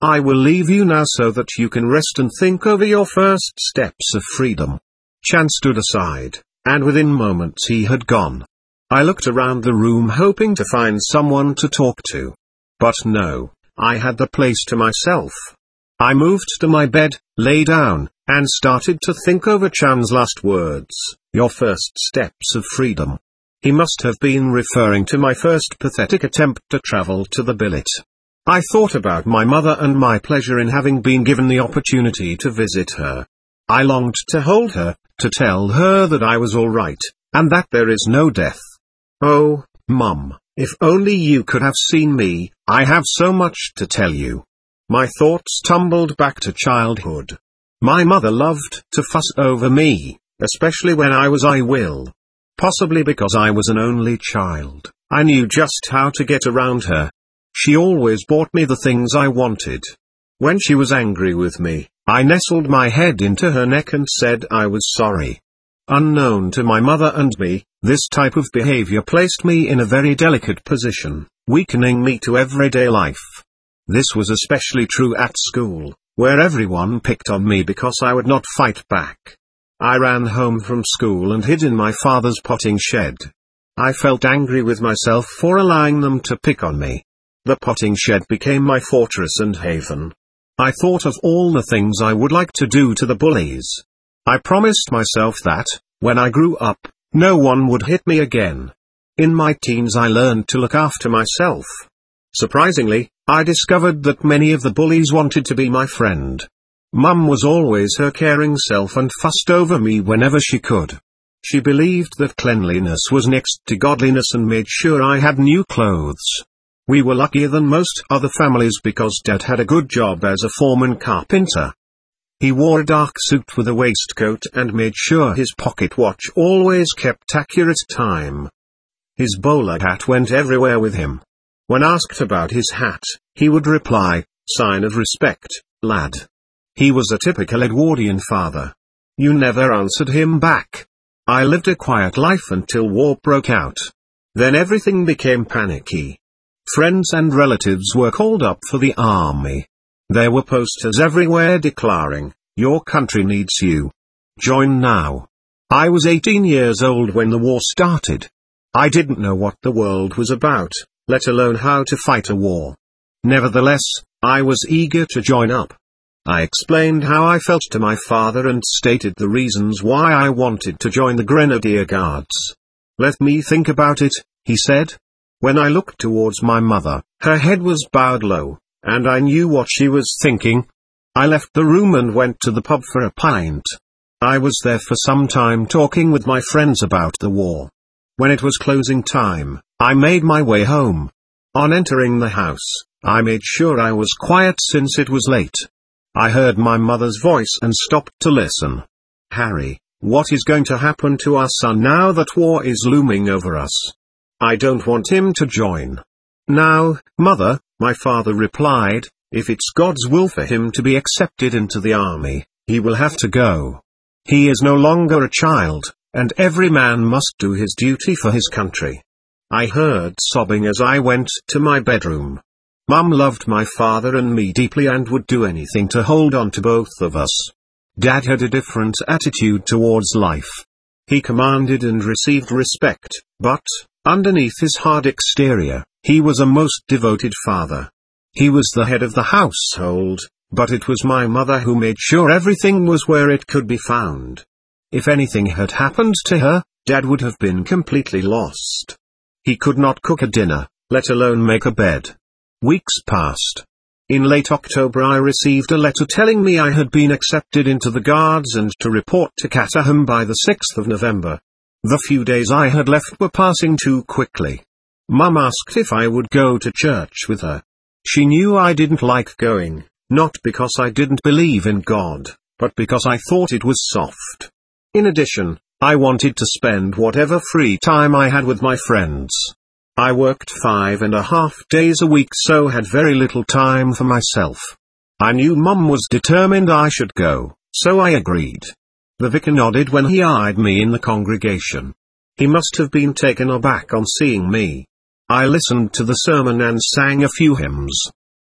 I will leave you now so that you can rest and think over your first steps of freedom." Chan stood aside, and within moments he had gone. I looked around the room hoping to find someone to talk to. But no, I had the place to myself. I moved to my bed, lay down, and started to think over Chan's last words, "Your first steps of freedom." He must have been referring to my first pathetic attempt to travel to the billet. I thought about my mother and my pleasure in having been given the opportunity to visit her. I longed to hold her, to tell her that I was all right, and that there is no death. Oh, Mum, if only you could have seen me. I have so much to tell you. My thoughts tumbled back to childhood. My mother loved to fuss over me, especially when I was ill. Possibly because I was an only child, I knew just how to get around her. She always bought me the things I wanted. When she was angry with me, I nestled my head into her neck and said I was sorry. Unknown to my mother and me, this type of behavior placed me in a very delicate position, weakening me to everyday life. This was especially true at school, where everyone picked on me because I would not fight back. I ran home from school and hid in my father's potting shed. I felt angry with myself for allowing them to pick on me. The potting shed became my fortress and haven. I thought of all the things I would like to do to the bullies. I promised myself that, when I grew up, no one would hit me again. In my teens I learned to look after myself. Surprisingly, I discovered that many of the bullies wanted to be my friend. Mum was always her caring self and fussed over me whenever she could. She believed that cleanliness was next to godliness and made sure I had new clothes. We were luckier than most other families because Dad had a good job as a foreman carpenter. He wore a dark suit with a waistcoat and made sure his pocket watch always kept accurate time. His bowler hat went everywhere with him. When asked about his hat, he would reply, "Sign of respect, lad." He was a typical Edwardian father. You never answered him back. I lived a quiet life until war broke out. Then everything became panicky. Friends and relatives were called up for the army. There were posters everywhere declaring, "Your country needs you. Join now." I was 18 years old when the war started. I didn't know what the world was about, let alone how to fight a war. Nevertheless, I was eager to join up. I explained how I felt to my father and stated the reasons why I wanted to join the Grenadier Guards. "Let me think about it," he said. When I looked towards my mother, her head was bowed low, and I knew what she was thinking. I left the room and went to the pub for a pint. I was there for some time talking with my friends about the war. When it was closing time, I made my way home. On entering the house, I made sure I was quiet since it was late. I heard my mother's voice and stopped to listen. "Harry, what is going to happen to our son now that war is looming over us? I don't want him to join." "Now, Mother," my father replied, "if it's God's will for him to be accepted into the army, he will have to go. He is no longer a child, and every man must do his duty for his country." I heard sobbing as I went to my bedroom. Mum loved my father and me deeply and would do anything to hold on to both of us. Dad had a different attitude towards life. He commanded and received respect, but, underneath his hard exterior, he was a most devoted father. He was the head of the household, but it was my mother who made sure everything was where it could be found. If anything had happened to her, Dad would have been completely lost. He could not cook a dinner, let alone make a bed. Weeks passed. In late October I received a letter telling me I had been accepted into the Guards and to report to Caterham by the 6th of November. The few days I had left were passing too quickly. Mum asked if I would go to church with her. She knew I didn't like going, not because I didn't believe in God, but because I thought it was soft. In addition, I wanted to spend whatever free time I had with my friends. I worked 5.5 days a week so had very little time for myself. I knew Mum was determined I should go, so I agreed. The vicar nodded when he eyed me in the congregation. He must have been taken aback on seeing me. I listened to the sermon and sang a few hymns.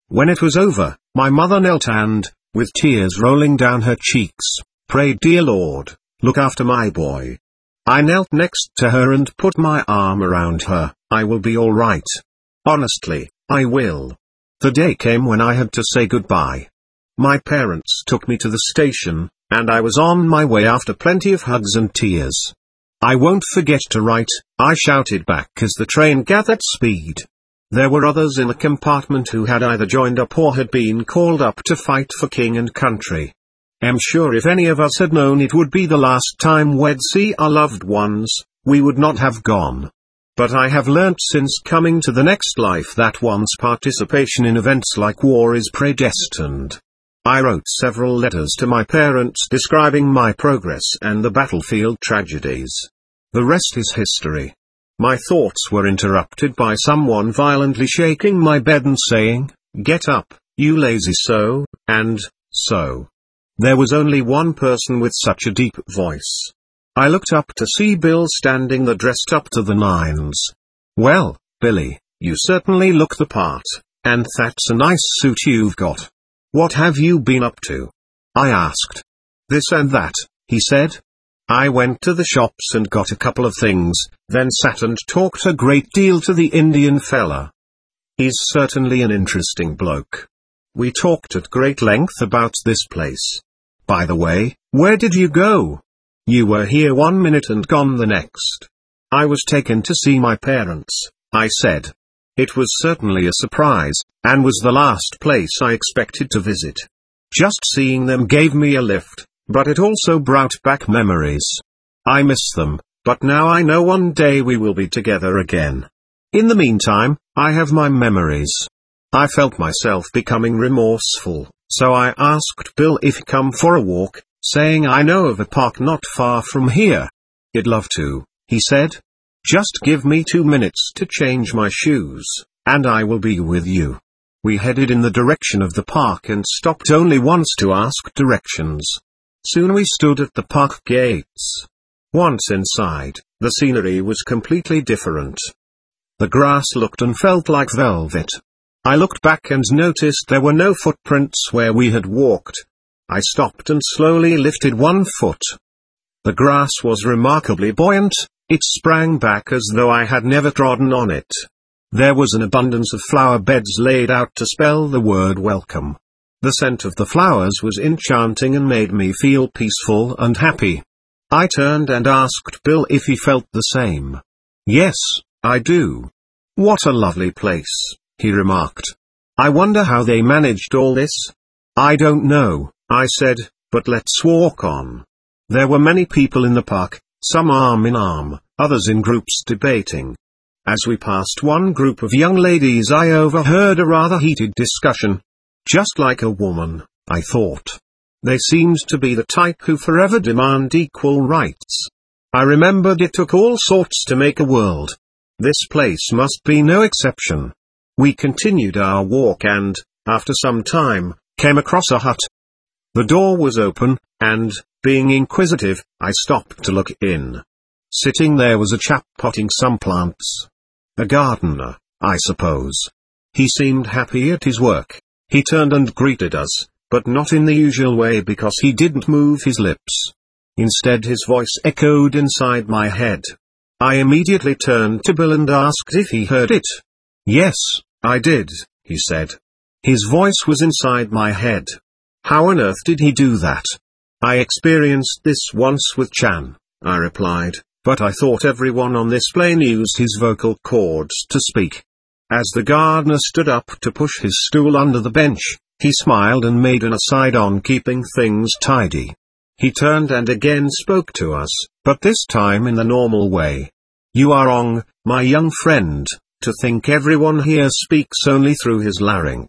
When it was over, my mother knelt and, with tears rolling down her cheeks, prayed, "Dear Lord, look after my boy." I knelt next to her and put my arm around her. "I will be all right. Honestly, I will." The day came when I had to say goodbye. My parents took me to the station, and I was on my way after plenty of hugs and tears. "I won't forget to write," I shouted back as the train gathered speed. There were others in the compartment who had either joined up or had been called up to fight for king and country. I'm sure if any of us had known it would be the last time we'd see our loved ones, we would not have gone. But I have learnt since coming to the next life that one's participation in events like war is predestined. I wrote several letters to my parents describing my progress and the battlefield tragedies. The rest is history. My thoughts were interrupted by someone violently shaking my bed and saying, "Get up, you lazy so," and so. There was only one person with such a deep voice. I looked up to see Bill standing there dressed up to the nines. "Well, Billy, you certainly look the part, and that's a nice suit you've got. What have you been up to?" I asked. "This and that," he said. I went to the shops and got a couple of things, then sat and talked a great deal to the Indian fella. He's certainly an interesting bloke. We talked at great length about this place. "By the way, where did you go? You were here 1 minute and gone the next." "I was taken to see my parents," I said. It was certainly a surprise, and was the last place I expected to visit. Just seeing them gave me a lift, but it also brought back memories. I miss them, but now I know one day we will be together again. In the meantime, I have my memories. I felt myself becoming remorseful, so I asked Bill if he'd come for a walk, saying I know of a park not far from here. "I'd love to," he said. "Just give me 2 minutes to change my shoes, and I will be with you." We headed in the direction of the park and stopped only once to ask directions. Soon we stood at the park gates. Once inside, the scenery was completely different. The grass looked and felt like velvet. I looked back and noticed there were no footprints where we had walked. I stopped and slowly lifted one foot. The grass was remarkably buoyant, it sprang back as though I had never trodden on it. There was an abundance of flower beds laid out to spell the word welcome. The scent of the flowers was enchanting and made me feel peaceful and happy. I turned and asked Bill if he felt the same. "Yes, I do." "What a lovely place," he remarked. "I wonder how they managed all this." "I don't know," I said, "but let's walk on." There were many people in the park, some arm in arm, others in groups debating. As we passed one group of young ladies I overheard a rather heated discussion. Just like a woman, I thought. They seemed to be the type who forever demand equal rights. I remembered it took all sorts to make a world. This place must be no exception. We continued our walk and, after some time, came across a hut. The door was open, and, being inquisitive, I stopped to look in. Sitting there was a chap potting some plants. A gardener, I suppose. He seemed happy at his work. He turned and greeted us, but not in the usual way because he didn't move his lips. Instead his voice echoed inside my head. I immediately turned to Bill and asked if he heard it. "Yes, I did," he said. His voice was inside my head. How on earth did he do that? "I experienced this once with Chan," I replied, "but I thought everyone on this plane used his vocal cords to speak." As the gardener stood up to push his stool under the bench, he smiled and made an aside on keeping things tidy. He turned and again spoke to us, but this time in the normal way. "You are wrong, my young friend, to think everyone here speaks only through his larynx.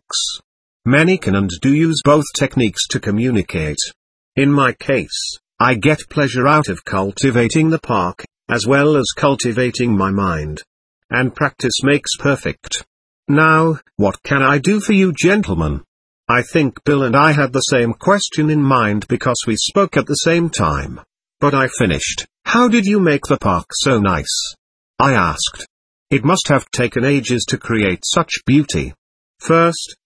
Many can and do use both techniques to communicate. In my case, I get pleasure out of cultivating the park, as well as cultivating my mind. And practice makes perfect. Now, what can I do for you gentlemen?" I think Bill and I had the same question in mind because we spoke at the same time. But I finished. "How did you make the park so nice?" I asked. "It must have taken ages to create such beauty." "First,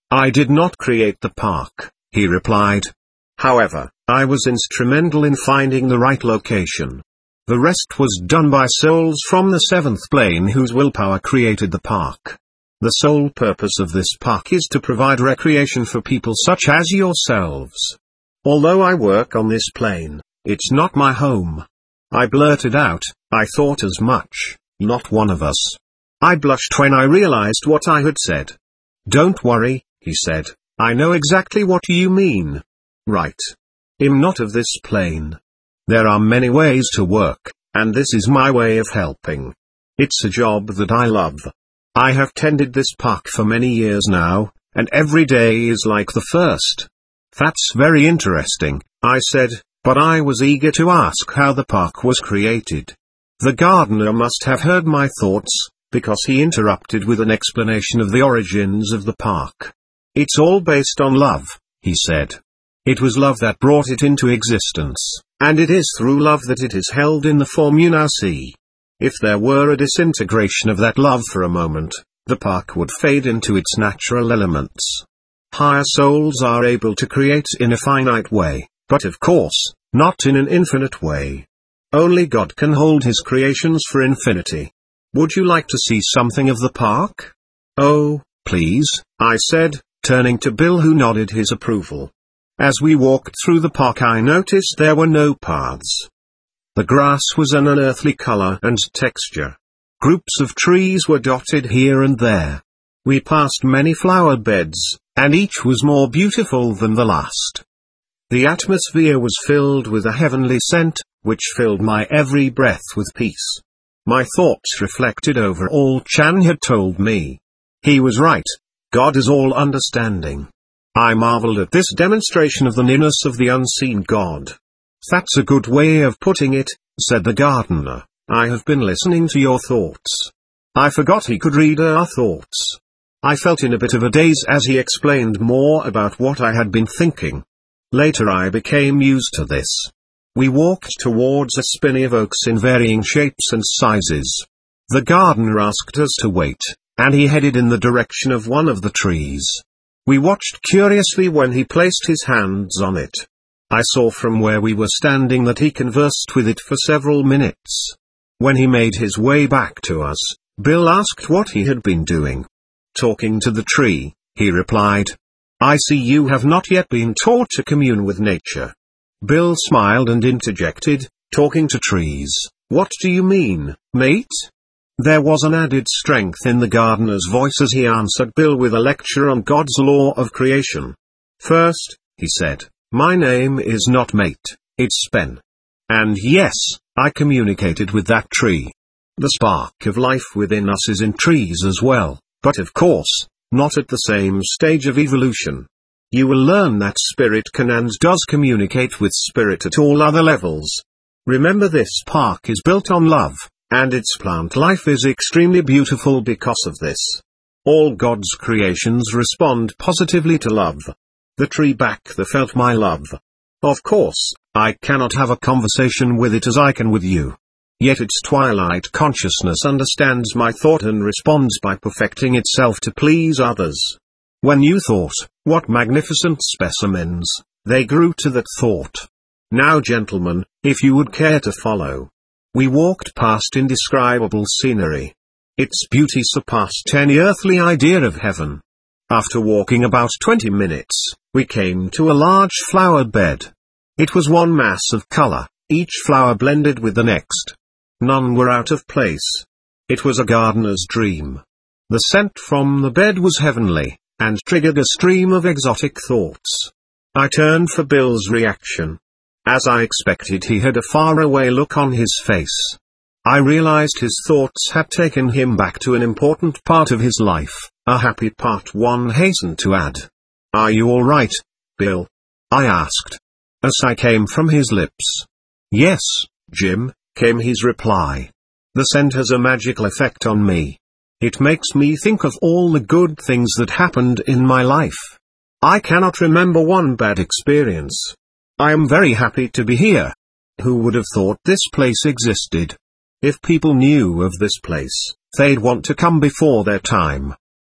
I did not create the park, he replied. However, I was instrumental in finding the right location. The rest was done by souls from the seventh plane whose willpower created the park. The sole purpose of this park is to provide recreation for people such as yourselves. Although I work on this plane, it's not my home. I blurted out, I thought as much, not one of us. I blushed when I realized what I had said. Don't worry, he said, I know exactly what you mean. Right. I'm not of this plane. There are many ways to work, and this is my way of helping. It's a job that I love. I have tended this park for many years now, and every day is like the first. That's very interesting, I said, but I was eager to ask how the park was created. The gardener must have heard my thoughts, because he interrupted with an explanation of the origins of the park. It's all based on love, he said. It was love that brought it into existence, and it is through love that it is held in the form you now see. If there were a disintegration of that love for a moment, the park would fade into its natural elements. Higher souls are able to create in a finite way, but of course, not in an infinite way. Only God can hold his creations for infinity. Would you like to see something of the park? Oh, please, I said, turning to Bill, who nodded his approval. As we walked through the park, I noticed there were no paths. The grass was an unearthly color and texture. Groups of trees were dotted here and there. We passed many flower beds, and each was more beautiful than the last. The atmosphere was filled with a heavenly scent, which filled my every breath with peace. My thoughts reflected over all Chan had told me. He was right. God is all understanding. I marveled at this demonstration of the nearness of the unseen God. That's a good way of putting it, said the gardener. I have been listening to your thoughts. I forgot he could read our thoughts. I felt in a bit of a daze as he explained more about what I had been thinking. Later I became used to this. We walked towards a spinney of oaks in varying shapes and sizes. The gardener asked us to wait, and he headed in the direction of one of the trees. We watched curiously when he placed his hands on it. I saw from where we were standing that he conversed with it for several minutes. When he made his way back to us, Bill asked what he had been doing. Talking to the tree, he replied. I see you have not yet been taught to commune with nature. Bill smiled and interjected, talking to trees, what do you mean, mate? There was an added strength in the gardener's voice as he answered Bill with a lecture on God's law of creation. First, he said, my name is not mate, it's Spen. And yes, I communicated with that tree. The spark of life within us is in trees as well, but of course, not at the same stage of evolution. You will learn that spirit can and does communicate with spirit at all other levels. Remember, this park is built on love, and its plant life is extremely beautiful because of this. All God's creations respond positively to love. The tree back there felt my love. Of course, I cannot have a conversation with it as I can with you. Yet its twilight consciousness understands my thought and responds by perfecting itself to please others. When you thought, what magnificent specimens, they grew to that thought. Now gentlemen, if you would care to follow. We walked past indescribable scenery. Its beauty surpassed any earthly idea of heaven. After walking about 20 minutes, we came to a large flower bed. It was one mass of color, each flower blended with the next. None were out of place. It was a gardener's dream. The scent from the bed was heavenly, and triggered a stream of exotic thoughts. I turned for Bill's reaction. As I expected, he had a faraway look on his face. I realized his thoughts had taken him back to an important part of his life, a happy part, one hastened to add. Are you all right, Bill? I asked. A sigh came from his lips. Yes, Jim, came his reply. The scent has a magical effect on me. It makes me think of all the good things that happened in my life. I cannot remember one bad experience. I am very happy to be here. Who would have thought this place existed? If people knew of this place, they'd want to come before their time.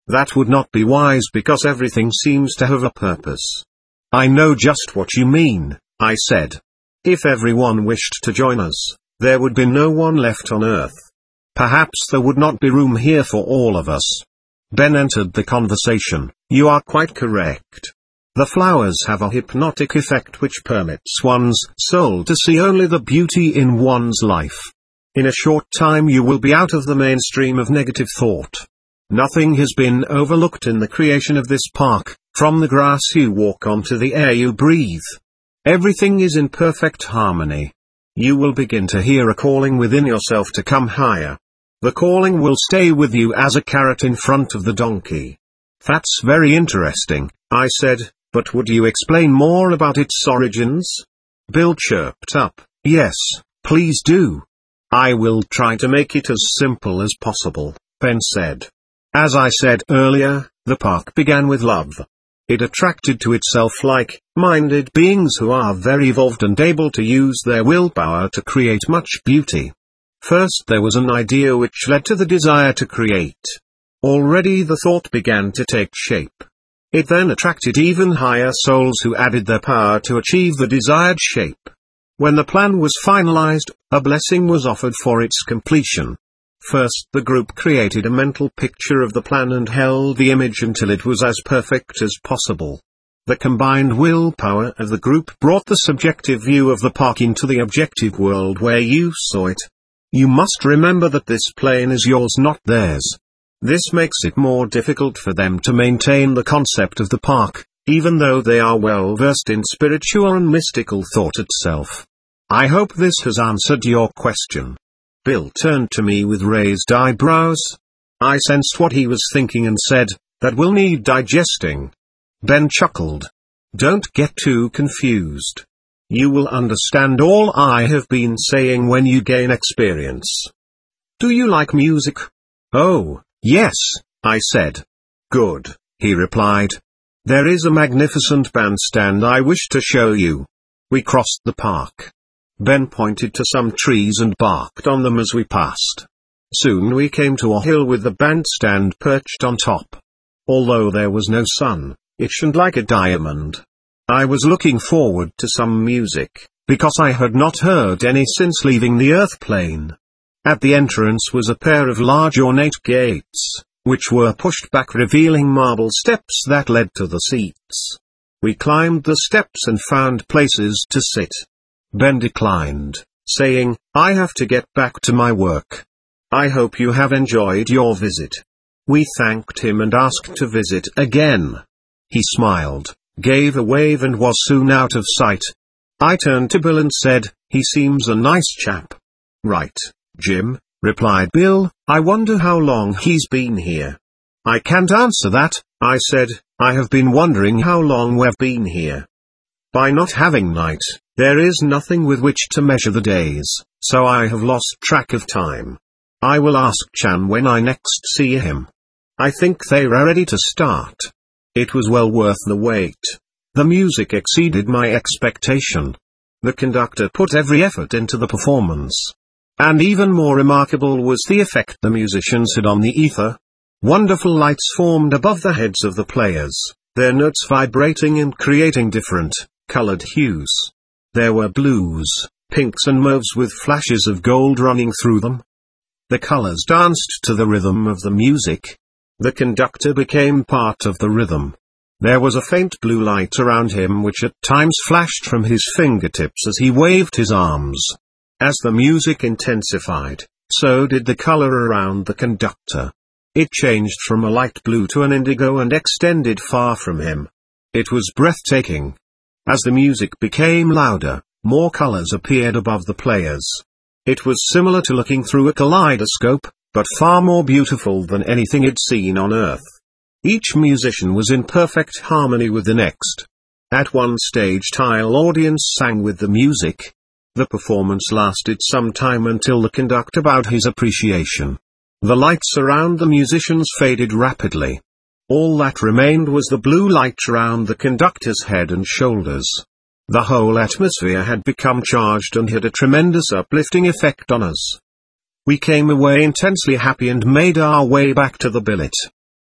That would not be wise because everything seems to have a purpose. I know just what you mean, I said. If everyone wished to join us, there would be no one left on Earth. Perhaps there would not be room here for all of us. Ben entered the conversation. You are quite correct. The flowers have a hypnotic effect which permits one's soul to see only the beauty in one's life. In a short time you will be out of the mainstream of negative thought. Nothing has been overlooked in the creation of this park, from the grass you walk on to the air you breathe. Everything is in perfect harmony. You will begin to hear a calling within yourself to come higher. The calling will stay with you as a carrot in front of the donkey. That's very interesting, I said, but would you explain more about its origins? Bill chirped up, yes, please do. I will try to make it as simple as possible, Ben said. As I said earlier, the park began with love. It attracted to itself like-minded beings who are very evolved and able to use their willpower to create much beauty. First there was an idea which led to the desire to create. Already the thought began to take shape. It then attracted even higher souls who added their power to achieve the desired shape. When the plan was finalized, a blessing was offered for its completion. First the group created a mental picture of the plan and held the image until it was as perfect as possible. The combined willpower of the group brought the subjective view of the park into the objective world where you saw it. You must remember that this plane is yours, not theirs. This makes it more difficult for them to maintain the concept of the park, even though they are well versed in spiritual and mystical thought itself. I hope this has answered your question. Bill turned to me with raised eyebrows. I sensed what he was thinking and said, that will need digesting. Ben chuckled. Don't get too confused. You will understand all I have been saying when you gain experience. Do you like music? Oh, yes, I said. Good, he replied. There is a magnificent bandstand I wish to show you. We crossed the park. Ben pointed to some trees and barked on them as we passed. Soon we came to a hill with the bandstand perched on top. Although there was no sun, it shone like a diamond. I was looking forward to some music, because I had not heard any since leaving the Earth plane. At the entrance was a pair of large ornate gates, which were pushed back revealing marble steps that led to the seats. We climbed the steps and found places to sit. Ben declined, saying, I have to get back to my work. I hope you have enjoyed your visit. We thanked him and asked to visit again. He smiled, gave a wave and was soon out of sight. I turned to Bill and said, he seems a nice chap. Right, Jim, replied Bill, I wonder how long he's been here. I can't answer that, I said, I have been wondering how long we've been here. By not having night, there is nothing with which to measure the days, so I have lost track of time. I will ask Chan when I next see him. I think they are ready to start. It was well worth the wait. The music exceeded my expectation. The conductor put every effort into the performance. And even more remarkable was the effect the musicians had on the ether. Wonderful lights formed above the heads of the players, their notes vibrating and creating different, colored hues. There were blues, pinks and mauves with flashes of gold running through them. The colors danced to the rhythm of the music. The conductor became part of the rhythm. There was a faint blue light around him which at times flashed from his fingertips as he waved his arms. As the music intensified, so did the color around the conductor. It changed from a light blue to an indigo and extended far from him. It was breathtaking. As the music became louder, more colors appeared above the players. It was similar to looking through a kaleidoscope, but far more beautiful than anything he'd seen on Earth. Each musician was in perfect harmony with the next. At one stage tile audience sang with the music. The performance lasted some time until the conductor bowed his appreciation. The lights around the musicians faded rapidly. All that remained was the blue light around the conductor's head and shoulders. The whole atmosphere had become charged and had a tremendous uplifting effect on us. We came away intensely happy and made our way back to the billet.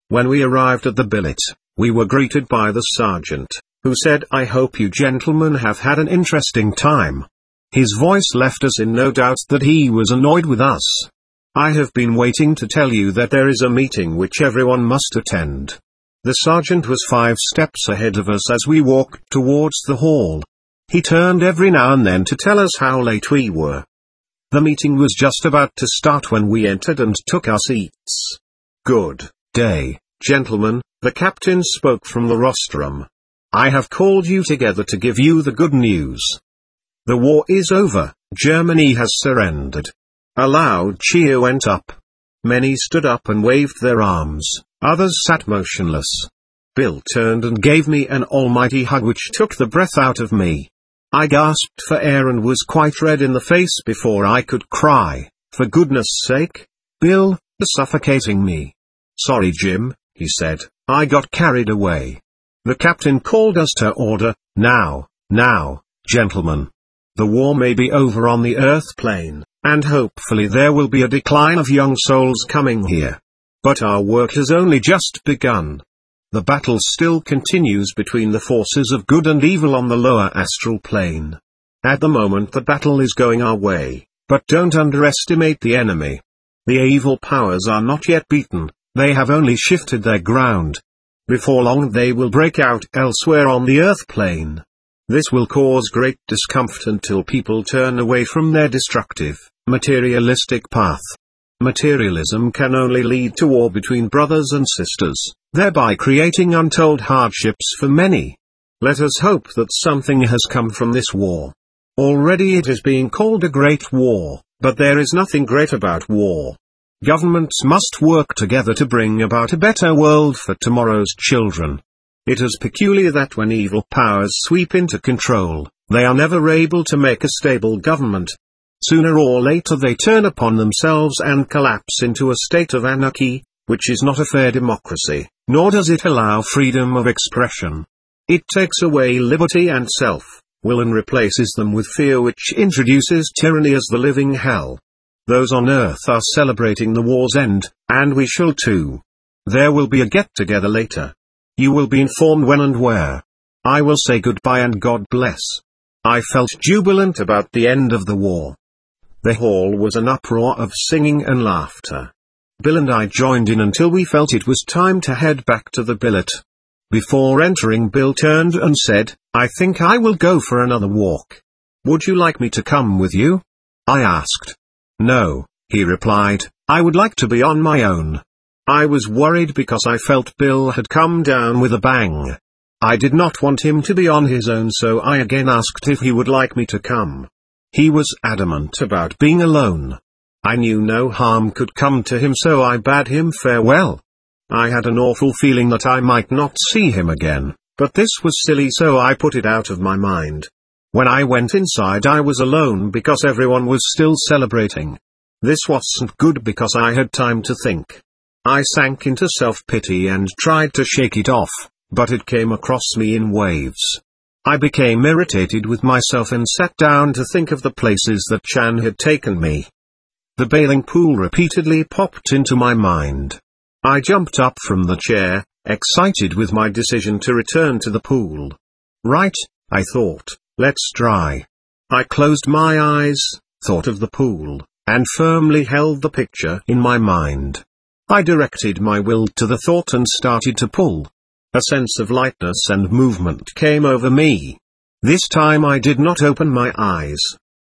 When we arrived at the billet, we were greeted by the sergeant, who said, "I hope you gentlemen have had an interesting time." His voice left us in no doubt that he was annoyed with us. "I have been waiting to tell you that there is a meeting which everyone must attend." The sergeant was 5 steps ahead of us as we walked towards the hall. He turned every now and then to tell us how late we were. The meeting was just about to start when we entered and took our seats. "Good day, gentlemen," the captain spoke from the rostrum. "I have called you together to give you the good news. The war is over, Germany has surrendered." A loud cheer went up. Many stood up and waved their arms, others sat motionless. Bill turned and gave me an almighty hug which took the breath out of me. I gasped for air and was quite red in the face before I could cry, "For goodness sake, Bill, you're suffocating me." "Sorry Jim," he said, "I got carried away." The captain called us to order. Now, gentlemen. The war may be over on the Earth plane, and hopefully there will be a decline of young souls coming here. But our work has only just begun. The battle still continues between the forces of good and evil on the lower astral plane. At the moment the battle is going our way, but don't underestimate the enemy. The evil powers are not yet beaten, they have only shifted their ground. Before long they will break out elsewhere on the Earth plane. This will cause great discomfort until people turn away from their destructive, materialistic path. Materialism can only lead to war between brothers and sisters, thereby creating untold hardships for many. Let us hope that something has come from this war. Already it is being called a great war, but there is nothing great about war. Governments must work together to bring about a better world for tomorrow's children. It is peculiar that when evil powers sweep into control, they are never able to make a stable government. Sooner or later they turn upon themselves and collapse into a state of anarchy, which is not a fair democracy, nor does it allow freedom of expression. It takes away liberty and self-will and replaces them with fear, which introduces tyranny as the living hell. Those on earth are celebrating the war's end, and we shall too. There will be a get-together later. You will be informed when and where. I will say goodbye and God bless. I felt jubilant about the end of the war. The hall was an uproar of singing and laughter. Bill and I joined in until we felt it was time to head back to the billet. Before entering, Bill turned and said, "I think I will go for another walk. Would you like me to come with you?" I asked. "No," he replied, "I would like to be on my own." I was worried because I felt Bill had come down with a bang. I did not want him to be on his own, so I again asked if he would like me to come. He was adamant about being alone. I knew no harm could come to him, so I bade him farewell. I had an awful feeling that I might not see him again, but this was silly, so I put it out of my mind. When I went inside I was alone because everyone was still celebrating. This wasn't good because I had time to think. I sank into self-pity and tried to shake it off, but it came across me in waves. I became irritated with myself and sat down to think of the places that Chan had taken me. The bathing pool repeatedly popped into my mind. I jumped up from the chair, excited with my decision to return to the pool. Right, I thought, let's try. I closed my eyes, thought of the pool, and firmly held the picture in my mind. I directed my will to the thought and started to pull. A sense of lightness and movement came over me. This time I did not open my eyes.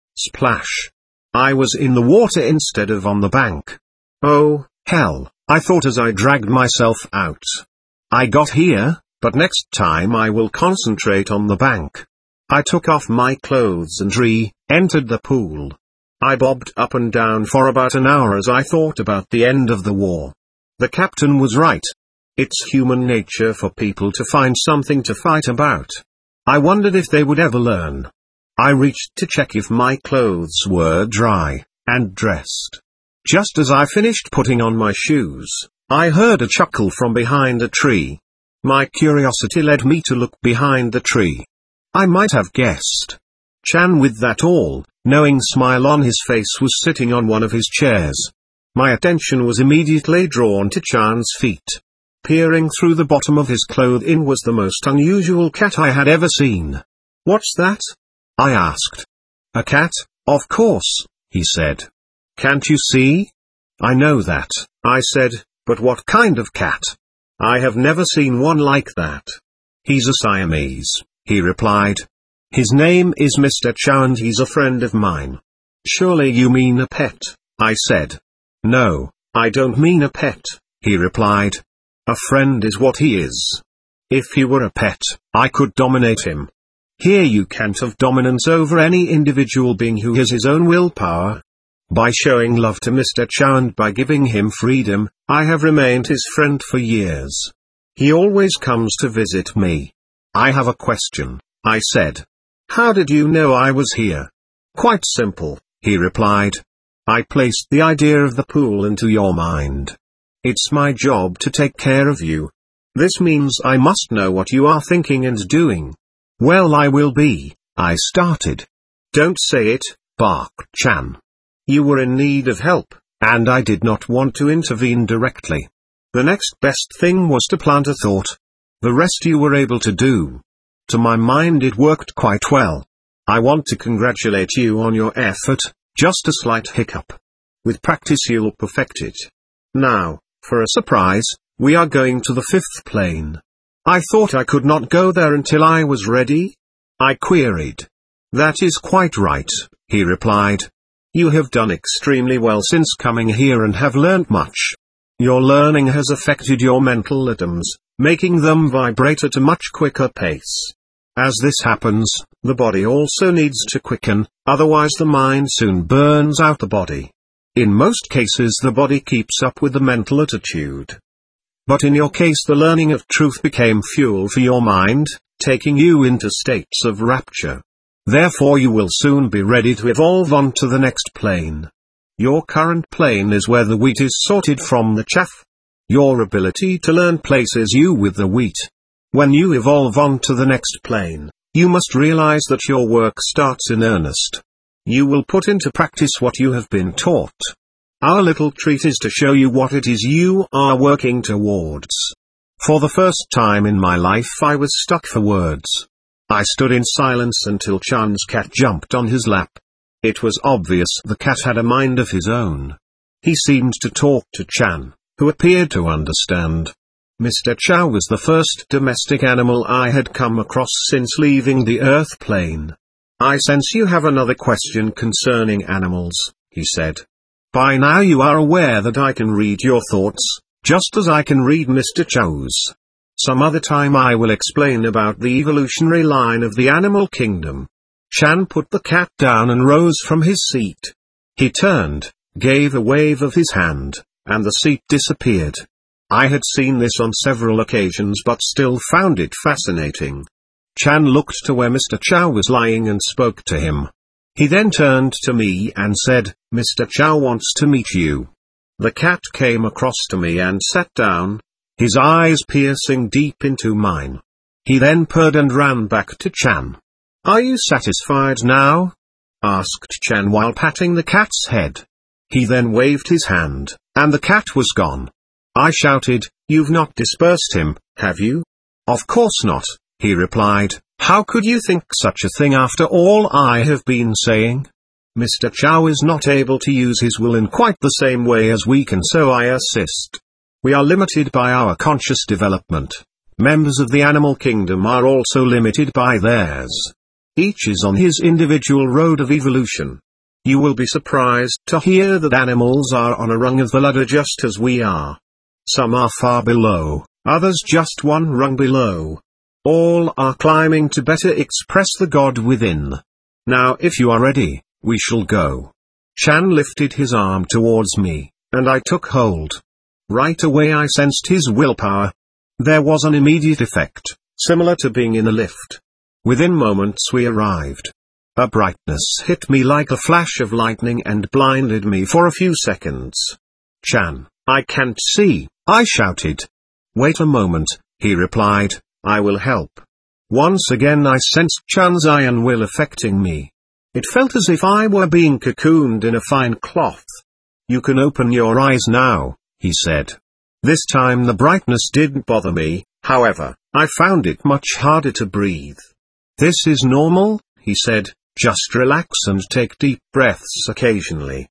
Splash! I was in the water instead of on the bank. Oh, hell, I thought as I dragged myself out. I got here, but next time I will concentrate on the bank. I took off my clothes and entered the pool. I bobbed up and down for about an hour as I thought about the end of the war. The captain was right. It's human nature for people to find something to fight about. I wondered if they would ever learn. I reached to check if my clothes were dry, and dressed. Just as I finished putting on my shoes, I heard a chuckle from behind a tree. My curiosity led me to look behind the tree. I might have guessed. Chan, with that all-knowing smile on his face, was sitting on one of his chairs. My attention was immediately drawn to Chan's feet. peering through the bottom of his clothing was the most unusual cat I had ever seen. "What's that?" I asked. "A cat, of course," he said. "Can't you see?" "I know that," I said, "but what kind of cat? I have never seen one like that." "He's a Siamese," he replied. "His name is Mr. Chow and he's a friend of mine." "Surely you mean a pet," I said. "No, I don't mean a pet," he replied. "A friend is what he is. If he were a pet, I could dominate him. Here you can't have dominance over any individual being who has his own willpower. By showing love to Mr. Chow and by giving him freedom, I have remained his friend for years. He always comes to visit me." "I have a question," I said. "How did you know I was here?" "Quite simple," he replied. "I placed the idea of the pool into your mind. It's my job to take care of you. This means I must know what you are thinking and doing." "Well, I will be," I started. "Don't say it," barked Chan. "You were in need of help, and I did not want to intervene directly. The next best thing was to plant a thought. The rest you were able to do. To my mind it worked quite well. I want to congratulate you on your effort, just a slight hiccup. With practice you'll perfect it. Now, for a surprise, we are going to the fifth plane." "I thought I could not go there until I was ready?" I queried. "That is quite right," he replied. "You have done extremely well since coming here and have learnt much. Your learning has affected your mental atoms, making them vibrate at a much quicker pace. As this happens, the body also needs to quicken, otherwise the mind soon burns out the body. In most cases the body keeps up with the mental attitude. But in your case the learning of truth became fuel for your mind, taking you into states of rapture. Therefore you will soon be ready to evolve on to the next plane. Your current plane is where the wheat is sorted from the chaff. Your ability to learn places you with the wheat. When you evolve on to the next plane, you must realize that your work starts in earnest. You will put into practice what you have been taught. Our little treat is to show you what it is you are working towards." For the first time in my life I was stuck for words. I stood in silence until Chan's cat jumped on his lap. It was obvious the cat had a mind of his own. He seemed to talk to Chan, who appeared to understand. Mr. Chow was the first domestic animal I had come across since leaving the Earth plane. "I sense you have another question concerning animals," he said. "By now you are aware that I can read your thoughts, just as I can read Mr. Chow's. Some other time I will explain about the evolutionary line of the animal kingdom." Chan put the cat down and rose from his seat. He turned, gave a wave of his hand, and the seat disappeared. I had seen this on several occasions but still found it fascinating. Chan looked to where Mr. Chow was lying and spoke to him. He then turned to me and said, "Mr. Chow wants to meet you." The cat came across to me and sat down, his eyes piercing deep into mine. He then purred and ran back to Chan. "Are you satisfied now?" asked Chan while patting the cat's head. He then waved his hand, and the cat was gone. I shouted, "You've not dispersed him, have you?" "Of course not," he replied. "How could you think such a thing after all I have been saying? Mr. Chow is not able to use his will in quite the same way as we can, so I assist. We are limited by our conscious development. Members of the animal kingdom are also limited by theirs. Each is on his individual road of evolution. You will be surprised to hear that animals are on a rung of the ladder just as we are. Some are far below, others just one rung below. All are climbing to better express the God within. Now if you are ready, we shall go." Chan lifted his arm towards me, and I took hold. Right away I sensed his willpower. There was an immediate effect, similar to being in a lift. Within moments we arrived. A brightness hit me like a flash of lightning and blinded me for a few seconds. "Chan, I can't see," I shouted. "Wait a moment," he replied, "I will help." Once again I sensed Chan's iron will affecting me. It felt as if I were being cocooned in a fine cloth. "You can open your eyes now," he said. This time the brightness didn't bother me, however, I found it much harder to breathe. "This is normal," he said, "just relax and take deep breaths occasionally."